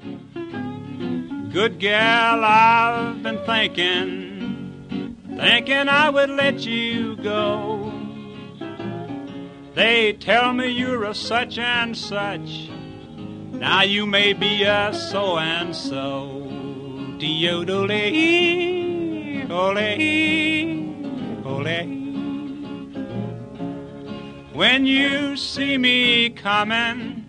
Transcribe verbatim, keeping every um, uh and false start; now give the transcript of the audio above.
Good gal, I've been thinking, thinking I would let you go. They tell me you're a such and such, now you may be a so and so. Diodole, ole, ole. When you see me coming,